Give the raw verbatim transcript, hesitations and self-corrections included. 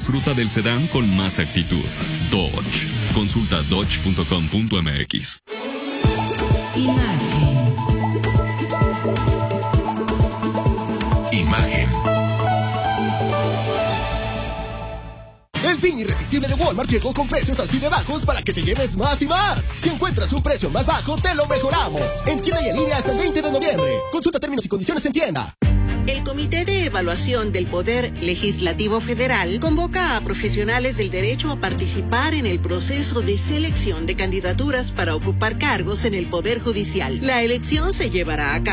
disfruta del sedán con más actitud. Dodge. Consulta dodge punto com punto m x. Imagen. Imagen. El fin irresistible de Walmart llegó con precios así de bajos para que te lleves más y más. Si encuentras un precio más bajo, te lo mejoramos. En tienda y en línea hasta el veinte de noviembre. Consulta términos y condiciones en tienda. El Comité de Evaluación del Poder Legislativo Federal convoca a profesionales del derecho a participar en el proceso de selección de candidaturas para ocupar cargos en el Poder Judicial. La elección se llevará a cabo